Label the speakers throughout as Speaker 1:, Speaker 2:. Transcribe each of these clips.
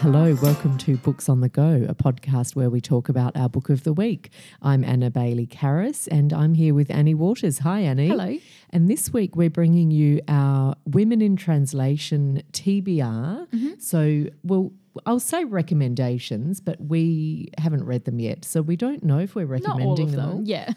Speaker 1: Hello, welcome to Books on the Go, a podcast where we talk about our book of the week. I'm Anna Bailey-Karras and I'm here with Annie Waters. Hi, Annie.
Speaker 2: Hello.
Speaker 1: And this week we're bringing you our Women in Translation TBR. So, I'll say recommendations, but we haven't read them yet. So we don't know if we're recommending
Speaker 2: Not all of
Speaker 1: them.
Speaker 2: them. Yeah.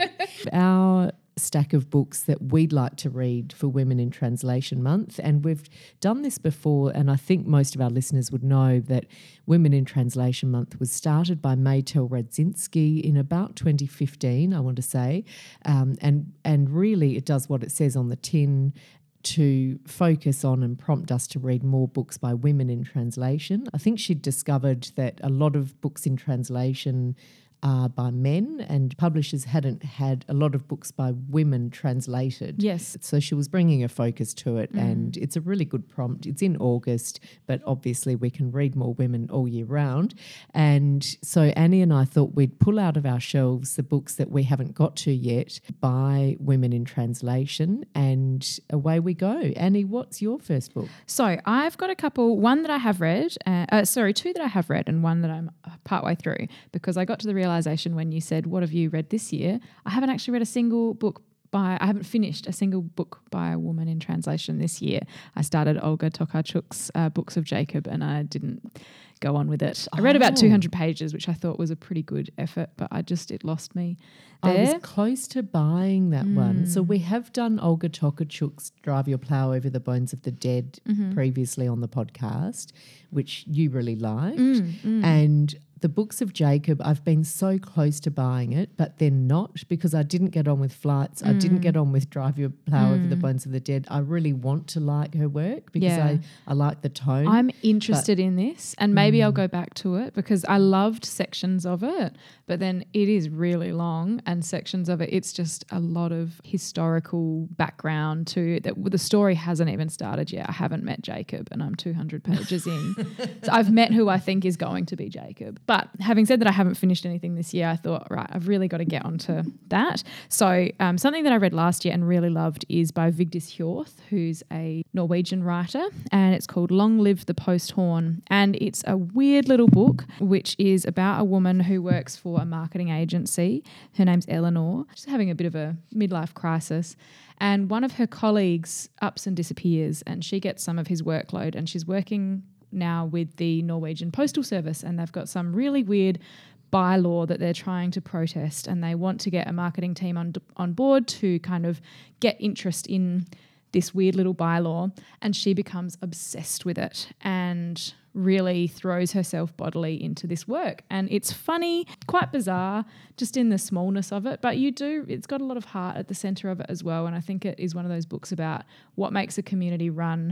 Speaker 1: Our stack of books that we'd like to read for Women in Translation Month, and we've done this before, and I think most of our listeners would know that Women in Translation Month was started by Maytel Radzinski in about 2015, I want to say, and really it does what it says on the tin, to focus on and prompt us to read more books by women in translation. I think she'd discovered that a lot of books in translation are by men, and publishers hadn't had a lot of books by women translated.
Speaker 2: Yes.
Speaker 1: So she was bringing a focus to it, and it's a really good prompt. It's in August, but obviously we can read more women all year round. And so Annie and I thought we'd pull out of our shelves the books that we haven't got to yet by women in translation, and away we go. Annie, what's your first book?
Speaker 2: So I've got a couple, one that I have read, two that I have read and one that I'm partway through, because I got to the realization when you said, what have you read this year? I haven't actually read I haven't finished a single book by a woman in translation this year. I started Olga Tokarczuk's Books of Jacob and I didn't go on with it. I read about 200 pages, which I thought was a pretty good effort, but it lost me there.
Speaker 1: I was close to buying that one. So we have done Olga Tokarczuk's Drive Your Plough Over the Bones of the Dead previously on the podcast, which you really liked. And the Books of Jacob, I've been so close to buying it, but then not, because I didn't get on with Flights. I didn't get on with Drive Your Plough Over the Bones of the Dead. I really want to like her work because I like the tone.
Speaker 2: I'm interested in this, and maybe I'll go back to it because I loved sections of it, but then it is really long, and sections of it, it's just a lot of historical background to it. The story hasn't even started yet. I haven't met Jacob and I'm 200 pages in. So I've met who I think is going to be Jacob. But having said that, I haven't finished anything this year. I thought, right, I've really got to get onto that. So something that I read last year and really loved is by Vigdis Hjorth, who's a Norwegian writer, and it's called Long Live the Post Horn. And it's a weird little book which is about a woman who works for a marketing agency. Her name's Eleanor. She's having a bit of a midlife crisis. And one of her colleagues ups and disappears, and she gets some of his workload, and she's working now with the Norwegian Postal Service, and they've got some really weird bylaw that they're trying to protest, and they want to get a marketing team on board to kind of get interest in this weird little bylaw, and she becomes obsessed with it and really throws herself bodily into this work. And it's funny, quite bizarre, just in the smallness of it, but it's got a lot of heart at the centre of it as well, and I think it is one of those books about what makes a community run,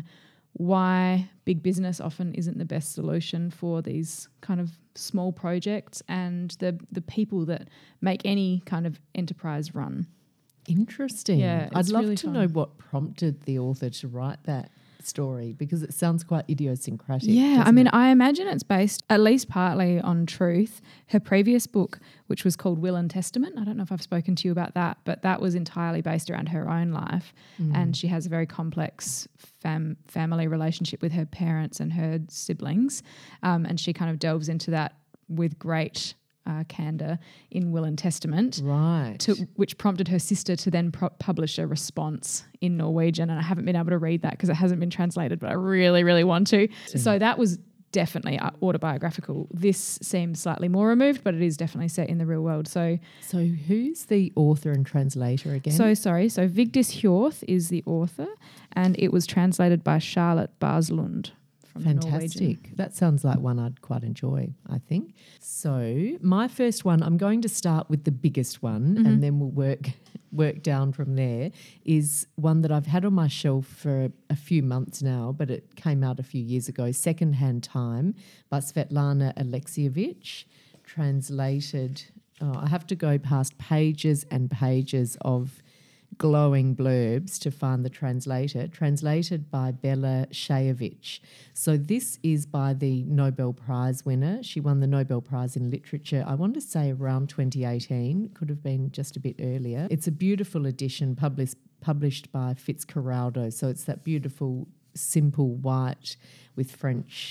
Speaker 2: why big business often isn't the best solution for these kind of small projects, and the people that make any kind of enterprise run.
Speaker 1: Interesting.
Speaker 2: Yeah,
Speaker 1: I'd love
Speaker 2: really
Speaker 1: to
Speaker 2: fun.
Speaker 1: know what prompted the author to write that story, because it sounds quite idiosyncratic.
Speaker 2: Yeah, I
Speaker 1: doesn't
Speaker 2: mean,
Speaker 1: it?
Speaker 2: I imagine it's based at least partly on truth. Her previous book, which was called Will and Testament, I don't know if I've spoken to you about that, but that was entirely based around her own life. And she has a very complex family relationship with her parents and her siblings. And she kind of delves into that with great candour in Will and Testament,
Speaker 1: Right.
Speaker 2: which prompted her sister to then publish a response in Norwegian, and I haven't been able to read that because it hasn't been translated, but I really, really want to. So that was definitely autobiographical. This seems slightly more removed, but it is definitely set in the real world. So
Speaker 1: who's the author and translator again?
Speaker 2: So Vigdis Hjorth is the author, and it was translated by Charlotte Barslund.
Speaker 1: Fantastic. That sounds like one I'd quite enjoy, I think. So my first one, I'm going to start with the biggest one and then we'll work down from there, is one that I've had on my shelf for a few months now, but it came out a few years ago, Secondhand Time by Svetlana Alexievich, translated. I have to go past pages and pages of glowing blurbs to find the translator, translated by Bella Shayevich. So this is by the Nobel Prize winner. She won the Nobel Prize in Literature, I want to say around 2018, could have been just a bit earlier. It's a beautiful edition published by Fitzcarraldo. So it's that beautiful, simple white with French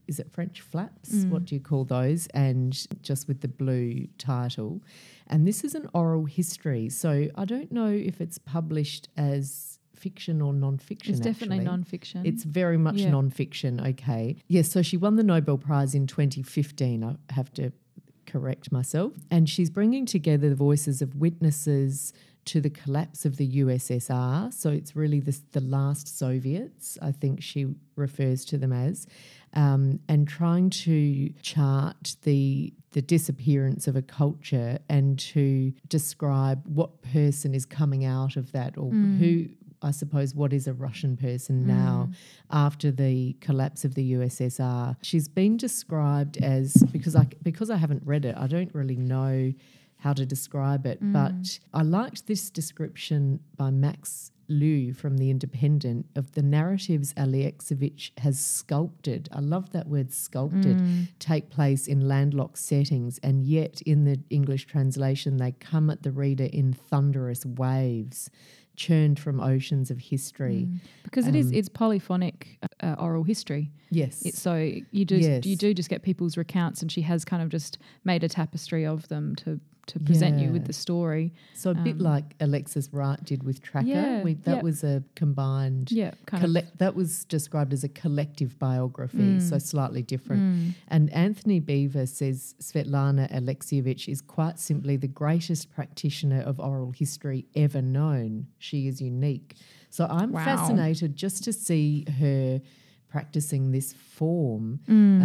Speaker 1: is it French flaps? What do you call those? And just with the blue title. And this is an oral history. So I don't know if it's published as fiction or non-fiction.
Speaker 2: It's definitely non-fiction.
Speaker 1: It's very much non-fiction, okay. Yes, so she won the Nobel Prize in 2015. I have to correct myself. And she's bringing together the voices of witnesses to the collapse of the USSR. So it's really the last Soviets, I think she refers to them as, and trying to chart the disappearance of a culture and to describe what person is coming out of that, or who, I suppose, what is a Russian person now after the collapse of the USSR. She's been described as, because I haven't read it, I don't really know how to describe it, but I liked this description by Max Liu from The Independent of the narratives Alexievich has sculpted. I love that word, sculpted, take place in landlocked settings, and yet in the English translation they come at the reader in thunderous waves, churned from oceans of history.
Speaker 2: Because it's polyphonic oral history.
Speaker 1: Yes.
Speaker 2: So you do just get people's recounts, and she has kind of just made a tapestry of them to present you with the story.
Speaker 1: So a bit like Alexis Wright did with Tracker. That was a combined... that was described as a collective biography, so slightly different. And Anthony Beaver says Svetlana Alexievich is quite simply the greatest practitioner of oral history ever known. She is unique. So I'm fascinated just to see her practicing this form.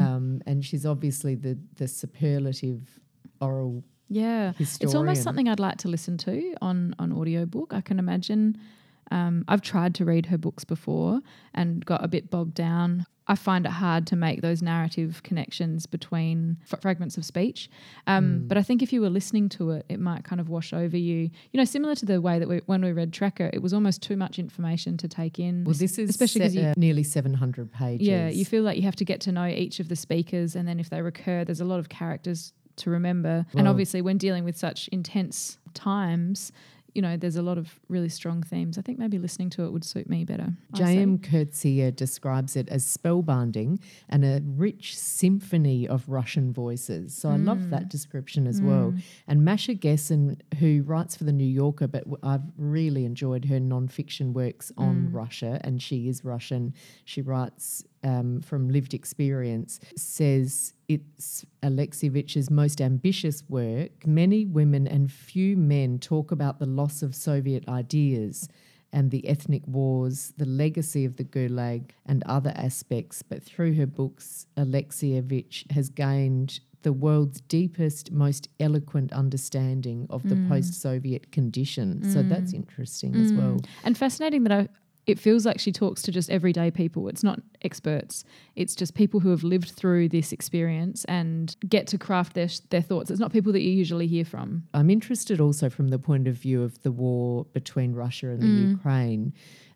Speaker 1: And she's obviously the superlative oral historian.
Speaker 2: It's almost something I'd like to listen to on audiobook. I can imagine. I've tried to read her books before and got a bit bogged down. I find it hard to make those narrative connections between fragments of speech. But I think if you were listening to it, it might kind of wash over you. You know, similar to the way that when we read Tracker, it was almost too much information to take in.
Speaker 1: Well, this is especially nearly 700 pages.
Speaker 2: Yeah, you feel like you have to get to know each of the speakers, and then if they recur, there's a lot of characters to remember. And obviously when dealing with such intense times, you know, there's a lot of really strong themes. I think maybe listening to it would suit me better.
Speaker 1: J.M. Coetzee describes it as spellbinding and a rich symphony of Russian voices. So I love that description as well. And Masha Gessen, who writes for The New Yorker, but I've really enjoyed her non-fiction works on Russia, and she is Russian. She writes from lived experience, says it's Alexievich's most ambitious work. Many women and few men talk about the loss of Soviet ideas and the ethnic wars, the legacy of the Gulag and other aspects, but through her books, Alexievich has gained the world's deepest, most eloquent understanding of the post-Soviet condition. So that's interesting as well.
Speaker 2: And fascinating that it feels like she talks to just everyday people. It's not experts. It's just people who have lived through this experience and get to craft their thoughts. It's not people that you usually hear from.
Speaker 1: I'm interested also from the point of view of the war between Russia and the Ukraine,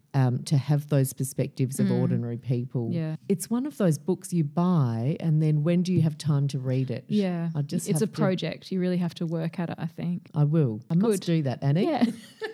Speaker 1: to have those perspectives of ordinary people.
Speaker 2: Yeah.
Speaker 1: It's one of those books you buy, and then when do you have time to read it?
Speaker 2: Yeah. It's a project. You really have to work at it, I think.
Speaker 1: I will. I must do that, Annie.
Speaker 2: Yeah.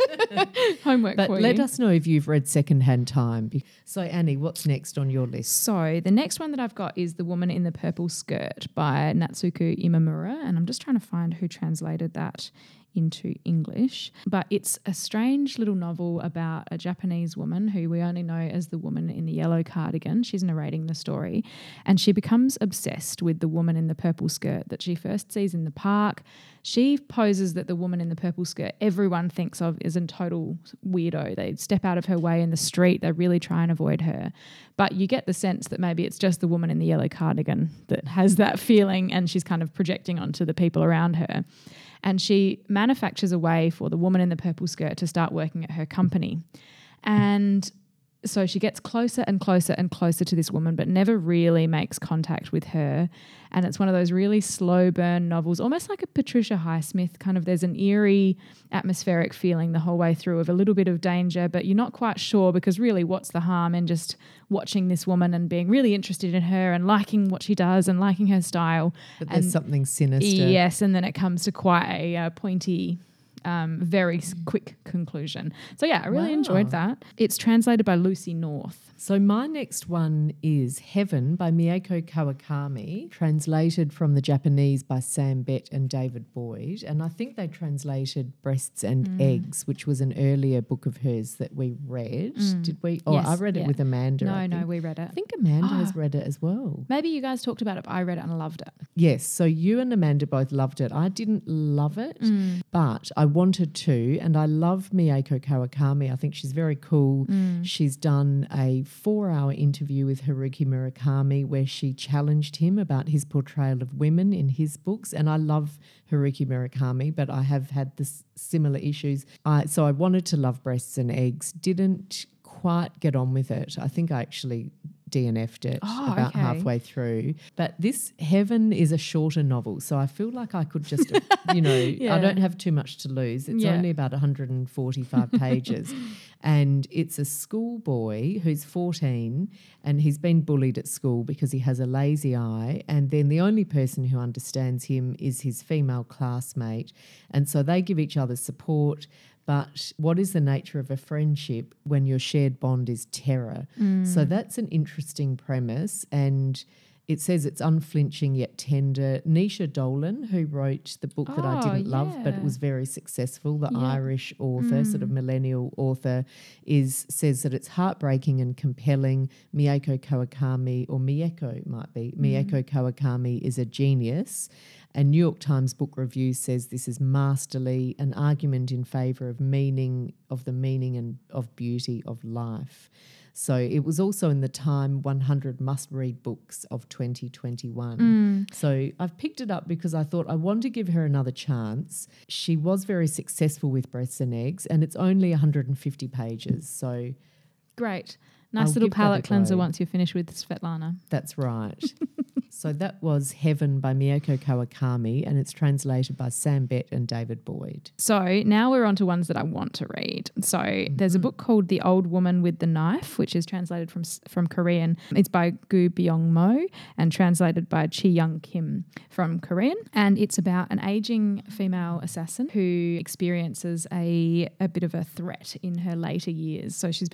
Speaker 2: Homework
Speaker 1: but
Speaker 2: for you.
Speaker 1: But let us know if you've read Secondhand Time. So, Annie, what's next on your list?
Speaker 2: So the next one that I've got is The Woman in the Purple Skirt by Natsuko Imamura, and I'm just trying to find who translated that into English. But it's a strange little novel about a Japanese woman who we only know as the woman in the yellow cardigan. She's narrating the story, and she becomes obsessed with the woman in the purple skirt that she first sees in the park. She poses that the woman in the purple skirt everyone thinks of is a total weirdo. They step out of her way in the street. They really try and avoid her. But you get the sense that maybe it's just the woman in the yellow cardigan that has that feeling, and she's kind of projecting onto the people around her. And she manufactures a way for the woman in the purple skirt to start working at her company. And so she gets closer and closer and closer to this woman, but never really makes contact with her. And it's one of those really slow burn novels, almost like a Patricia Highsmith kind of. There's an eerie atmospheric feeling the whole way through of a little bit of danger, but you're not quite sure, because really what's the harm in just watching this woman and being really interested in her and liking what she does and liking her style.
Speaker 1: But there's something sinister.
Speaker 2: Yes, and then it comes to quite a pointy very quick conclusion. So yeah, I really enjoyed
Speaker 1: Wow.
Speaker 2: that. It's translated by Lucy North.
Speaker 1: So my next one is Heaven by Mieko Kawakami, translated from the Japanese by Sam Bett and David Boyd. And I think they translated Breasts and Eggs, which was an earlier book of hers that we read. Did we? Oh,
Speaker 2: Yes,
Speaker 1: I read it
Speaker 2: yeah.
Speaker 1: with Amanda.
Speaker 2: No, we read it.
Speaker 1: I think Amanda has read it as well.
Speaker 2: Maybe you guys talked about it, but I read it and loved it.
Speaker 1: Yes, so you and Amanda both loved it. I didn't love it, but I wanted to, and I love Mieko Kawakami. I think she's very cool. She's done a 4-hour interview with Haruki Murakami where she challenged him about his portrayal of women in his books, and I love Haruki Murakami, but I have had this similar issues. So I wanted to love Breasts and Eggs, didn't quite get on with it. I think I actually DNF'd it about halfway through. But this Heaven is a shorter novel, so I feel like I could just, I don't have too much to lose. It's only about 145 pages. And it's a schoolboy who's 14 and he's been bullied at school because he has a lazy eye. And then the only person who understands him is his female classmate. And so they give each other support. But what is the nature of a friendship when your shared bond is terror? So that's an interesting premise, and it says it's unflinching yet tender. Nisha Dolan, who wrote the book that I didn't love, but it was very successful, the Irish author, sort of millennial author, says that it's heartbreaking and compelling. Mieko Kawakami, or Mieko it might be, Mieko Kawakami is a genius. And New York Times Book Review says this is masterly, an argument in favour of the meaning and of beauty of life. So it was also in the Time 100 must-read books of 2021. So I've picked it up because I thought I want to give her another chance. She was very successful with Breasts and Eggs, and it's only 150 pages. So
Speaker 2: Great. Nice
Speaker 1: I'll
Speaker 2: little
Speaker 1: give that a
Speaker 2: palate cleanser
Speaker 1: go.
Speaker 2: once you're finished with Svetlana.
Speaker 1: that's right. So that was Heaven by Mieko Kawakami, and it's translated by Sam Bett and David Boyd.
Speaker 2: So now we're on to ones that I want to read. So there's a book called The Old Woman with the Knife, which is translated from Korean. It's by Gu Byung-mo and translated by Chi Young Kim from Korean. And it's about an aging female assassin who experiences a bit of a threat in her later years. So she's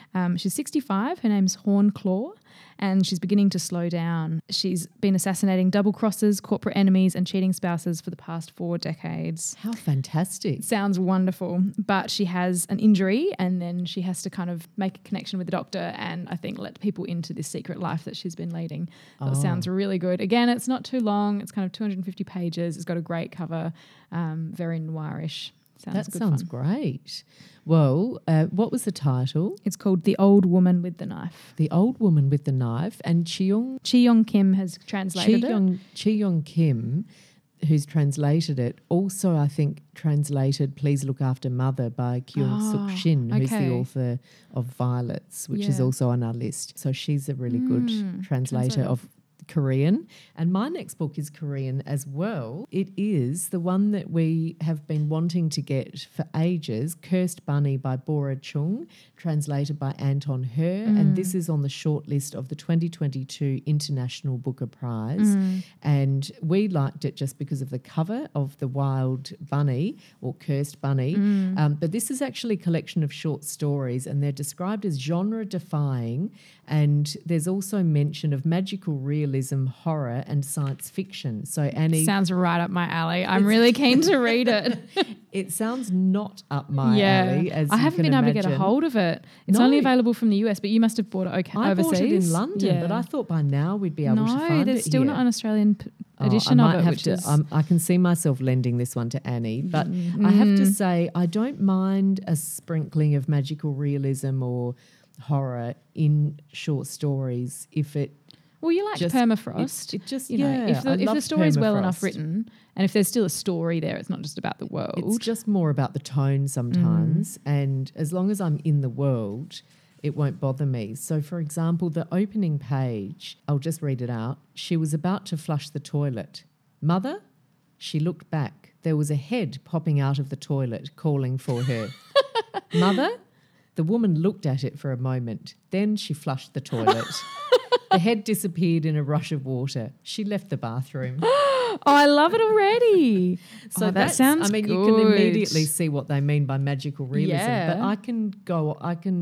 Speaker 2: 65. Her name's Hornclaw. And she's beginning to slow down. She's been assassinating double crosses, corporate enemies, and cheating spouses for the past 4 decades.
Speaker 1: How fantastic.
Speaker 2: Sounds wonderful. But she has an injury and then she has to kind of make a connection with the doctor and I think let people into this secret life that she's been leading. That sounds really good. Again, it's not too long. It's kind of 250 pages. It's got a great cover, very noirish.
Speaker 1: That sounds great. Well, what was the title?
Speaker 2: It's called The Old Woman with the Knife.
Speaker 1: The Old Woman with the Knife. And
Speaker 2: Chi Young Kim has translated it.
Speaker 1: Chi Young Kim, who's translated it, also I think translated Please Look After Mother by Kyung Suk Shin, who's the author of Violets, which is also on our list. So she's a really good translator of Korean. And my next book is Korean as well. It is the one that we have been wanting to get for ages, Cursed Bunny by Bora Chung, translated by Anton Her. And this is on the short list of the 2022 International Booker Prize. And we liked it just because of the cover of the wild bunny or cursed bunny. But this is actually a collection of short stories and they're described as genre-defying. And there's also mention of magical realism, horror and science fiction. So Annie...
Speaker 2: Sounds right up my alley. I'm really keen to read it.
Speaker 1: It sounds not up my alley, as
Speaker 2: I
Speaker 1: you
Speaker 2: haven't
Speaker 1: can
Speaker 2: been able to
Speaker 1: imagine.
Speaker 2: get a hold of it. It's only available from the US, but you must have bought it overseas.
Speaker 1: I bought it in London, but I thought by now we'd be able to find it
Speaker 2: No, there's still
Speaker 1: here.
Speaker 2: not an Australian edition
Speaker 1: I
Speaker 2: of
Speaker 1: might
Speaker 2: it,
Speaker 1: have
Speaker 2: which
Speaker 1: to,
Speaker 2: is...
Speaker 1: I can see myself lending this one to Annie, but I have to say I don't mind a sprinkling of magical realism or horror in short stories if it...
Speaker 2: Well, you like
Speaker 1: just-
Speaker 2: permafrost.
Speaker 1: It just,
Speaker 2: you know,
Speaker 1: yeah,
Speaker 2: if
Speaker 1: I
Speaker 2: the
Speaker 1: love
Speaker 2: story is well enough
Speaker 1: permafrost.
Speaker 2: written, and if there's still a story there, it's not just about the world.
Speaker 1: It's just more about the tone sometimes, and as long as I'm in the world, it won't bother me. So, for example, the opening page, I'll just read it out. She was about to flush the toilet. Mother? She looked back. There was a head popping out of the toilet, calling for her. Mother? The woman looked at it for a moment. Then she flushed the toilet. The head disappeared in a rush of water. She left the bathroom.
Speaker 2: I love it already.
Speaker 1: So
Speaker 2: that sounds
Speaker 1: I mean,
Speaker 2: good.
Speaker 1: you can immediately see what they mean by magical realism,
Speaker 2: Yeah.
Speaker 1: but I can go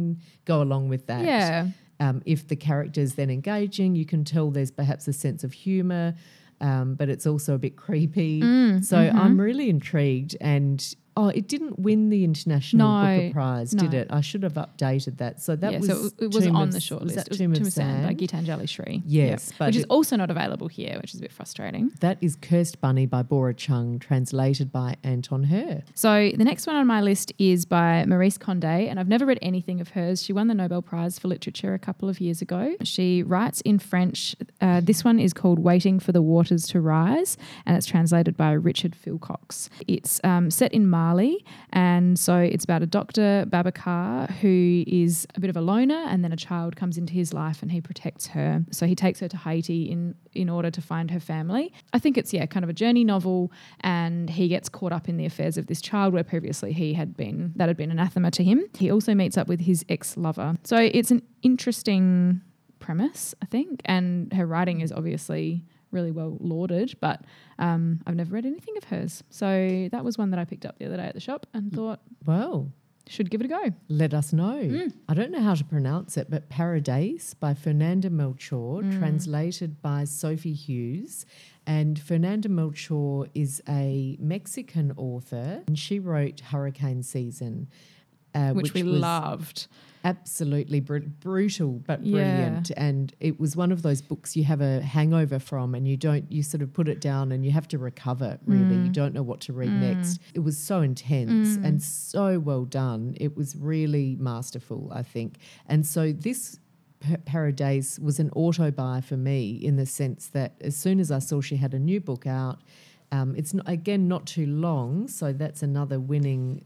Speaker 1: along with that.
Speaker 2: Yeah.
Speaker 1: If the character is then engaging, you can tell there's perhaps a sense of humour, but it's also a bit creepy. I'm really intrigued. And it didn't win the International Booker Prize, did it? I should have updated that. So that was
Speaker 2: so it was on the shortlist.
Speaker 1: Was that
Speaker 2: it was
Speaker 1: Tomb of Sand
Speaker 2: by Gitanjali Sri.
Speaker 1: Yes,
Speaker 2: but which is also not available here, which is a bit frustrating.
Speaker 1: That is Cursed Bunny by Bora Chung, translated by Anton Her.
Speaker 2: So the next one on my list is by Maurice Condé, and I've never read anything of hers. She won the Nobel Prize for Literature a couple of years ago. She writes in French. This one is called Waiting for the Waters to Rise, and it's translated by Richard Philcox. It's set in Mali, and so it's about a Dr. Babacar who is a bit of a loner, and then a child comes into his life and he protects her. So he takes her to Haiti in order to find her family. I think it's kind of a journey novel, and he gets caught up in the affairs of this child where previously that had been anathema to him. He also meets up with his ex-lover. So it's an interesting premise, I think, and her writing is obviously really well lauded, but I've never read anything of hers. So that was one that I picked up the other day at the shop and thought,
Speaker 1: well,
Speaker 2: should give it a go.
Speaker 1: Let us know. I don't know how to pronounce it, but Paradise by Fernanda Melchor, translated by Sophie Hughes. And Fernanda Melchor is a Mexican author, and she wrote Hurricane Season,
Speaker 2: which we loved.
Speaker 1: Absolutely brutal but brilliant. And it was one of those books you have a hangover from, and you sort of put it down and you have to recover, really. You don't know what to read next. It was so intense and so well done. It was really masterful, I think. And so this Paradise was an auto-buy for me, in the sense that as soon as I saw she had a new book out, it's not too long, so that's another winning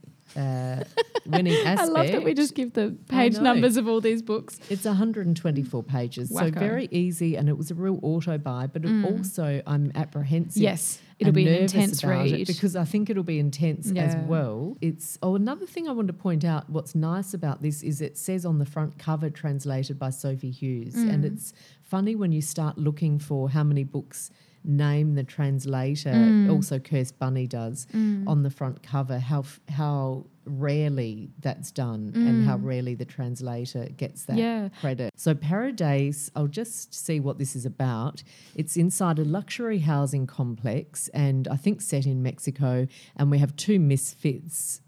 Speaker 1: aspect.
Speaker 2: I love that we just give the page numbers of all these books.
Speaker 1: It's 124 pages, so very easy, and it was a real auto-buy, but it also, I'm apprehensive.
Speaker 2: Yes, it'll be an intense read.
Speaker 1: Because I think it'll be intense as well. Another thing I want to point out, what's nice about this is it says on the front cover, translated by Sophie Hughes, and it's funny when you start looking for how many books name the translator, also Cursed Bunny does, on the front cover, how rarely that's done and how rarely the translator gets that credit. So Paradise, I'll just see what this is about. It's inside a luxury housing complex, and I think set in Mexico, and we have two misfit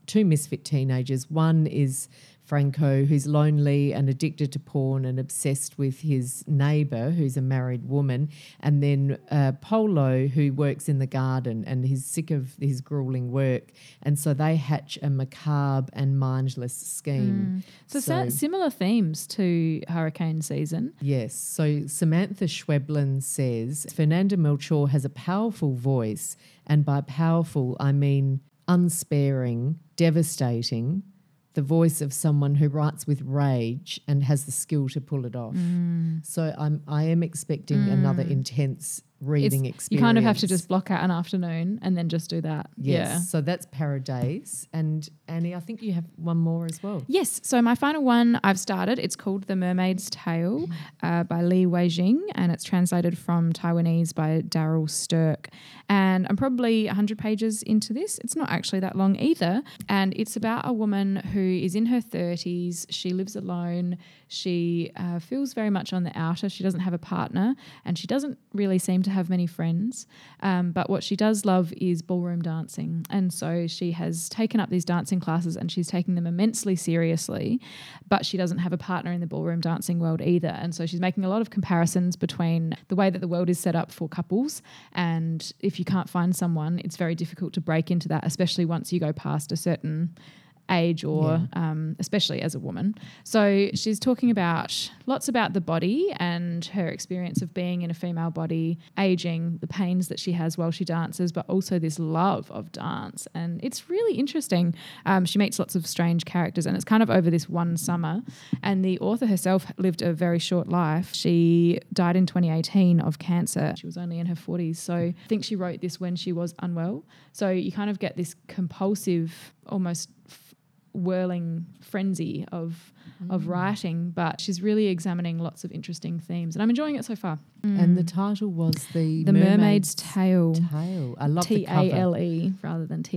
Speaker 1: teenagers. One is Franco, who's lonely and addicted to porn and obsessed with his neighbour, who's a married woman, and then Polo, who works in the garden and he's sick of his grueling work, and so they hatch a macabre and mindless scheme.
Speaker 2: So similar themes to Hurricane Season.
Speaker 1: Yes. So Samantha Schweblin says, Fernanda Melchor has a powerful voice, and by powerful I mean unsparing, devastating, the voice of someone who writes with rage and has the skill to pull it off. So I am expecting another intense reading experience.
Speaker 2: You kind of have to just block out an afternoon and then just do that.
Speaker 1: Yes.
Speaker 2: Yeah.
Speaker 1: So that's Paradise. And Annie, I think you have one more as well.
Speaker 2: Yes. So my final one I've started. It's called The Mermaid's Tale by Li Weijing, and it's translated from Taiwanese by Daryl Stirk. And I'm probably 100 pages into this. It's not actually that long either. And it's about a woman who is in her 30s. She lives alone. She feels very much on the outer. She doesn't have a partner, and she doesn't really seem to have many friends. But what she does love is ballroom dancing. And so she has taken up these dancing classes, and she's taking them immensely seriously, but she doesn't have a partner in the ballroom dancing world either. And so she's making a lot of comparisons between the way that the world is set up for couples, and if you can't find someone, it's very difficult to break into that, especially once you go past a certain age or especially as a woman. So she's talking lots about the body and her experience of being in a female body, aging, the pains that she has while she dances, but also this love of dance. And it's really interesting. She meets lots of strange characters, and it's kind of over this one summer. And the author herself lived a very short life. She died in 2018 of cancer. She was only in her 40s. So I think she wrote this when she was unwell. So you kind of get this compulsive, almost whirling frenzy of writing, but she's really examining lots of interesting themes, and I'm enjoying it so far.
Speaker 1: And the title was The
Speaker 2: Mermaid's Tale.
Speaker 1: I love the cover.
Speaker 2: Tale rather than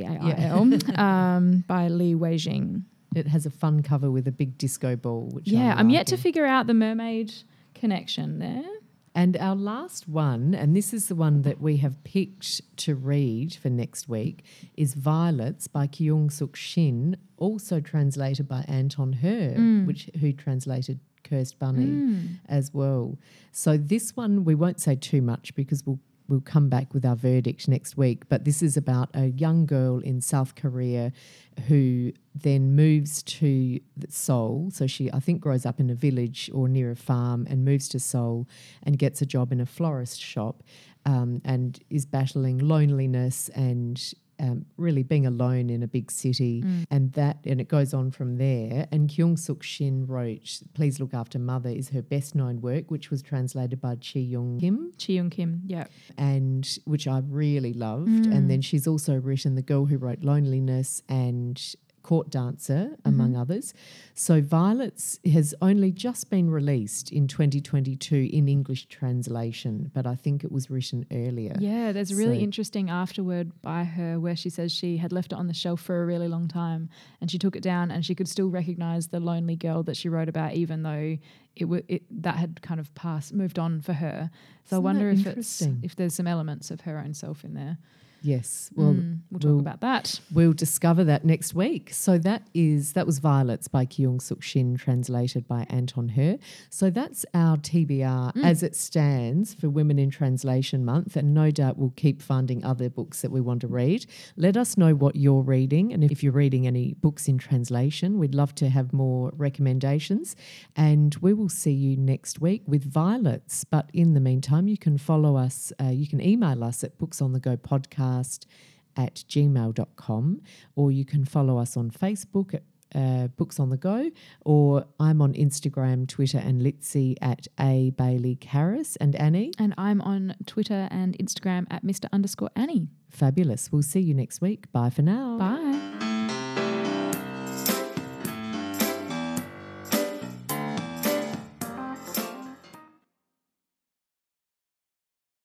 Speaker 2: Tail, by Li Weijing.
Speaker 1: It has a fun cover with a big disco ball, which
Speaker 2: I'm yet to figure out the mermaid connection there.
Speaker 1: And our last one, and this is the one that we have picked to read for next week, is Violets by Kyung Suk Shin, also translated by Anton Her, who translated Cursed Bunny as well. So this one, we won't say too much because we'll come back with our verdict next week. But this is about a young girl in South Korea who then moves to Seoul. So she, I think, grows up in a village or near a farm and moves to Seoul and gets a job in a florist shop, and is battling loneliness and really being alone in a big city, and it goes on from there. And Kyung Suk Shin wrote Please Look After Mother is her best known work, which was translated by Chi Young Kim,
Speaker 2: yeah,
Speaker 1: and which I really loved. And then she's also written The Girl Who Wrote Loneliness and Court Dancer, among others. So Violets has only just been released in 2022 in English translation, but I think it was written earlier.
Speaker 2: Yeah, there's a really interesting afterword by her where she says she had left it on the shelf for a really long time and she took it down and she could still recognise the lonely girl that she wrote about, even though that had kind of moved on for her. So I wonder if there's some elements of her own self in there.
Speaker 1: Yes, well,
Speaker 2: we'll talk about that.
Speaker 1: We'll discover that next week. So that was Violets by Kyung Suk Shin, translated by Anton Her. So that's our TBR as it stands for Women in Translation Month, and no doubt we'll keep finding other books that we want to read. Let us know what you're reading, and if you're reading any books in translation, we'd love to have more recommendations. And we will see you next week with Violets. But in the meantime, you can follow us, you can email us at booksonthego@gmail.com, or you can follow us on Facebook at Books on the Go, or I'm on Instagram, Twitter and Litzy at @ABaileyCarris. And Annie?
Speaker 2: And I'm on Twitter and Instagram at Mr_Annie.
Speaker 1: Fabulous. We'll see you next week. Bye for now.
Speaker 2: Bye.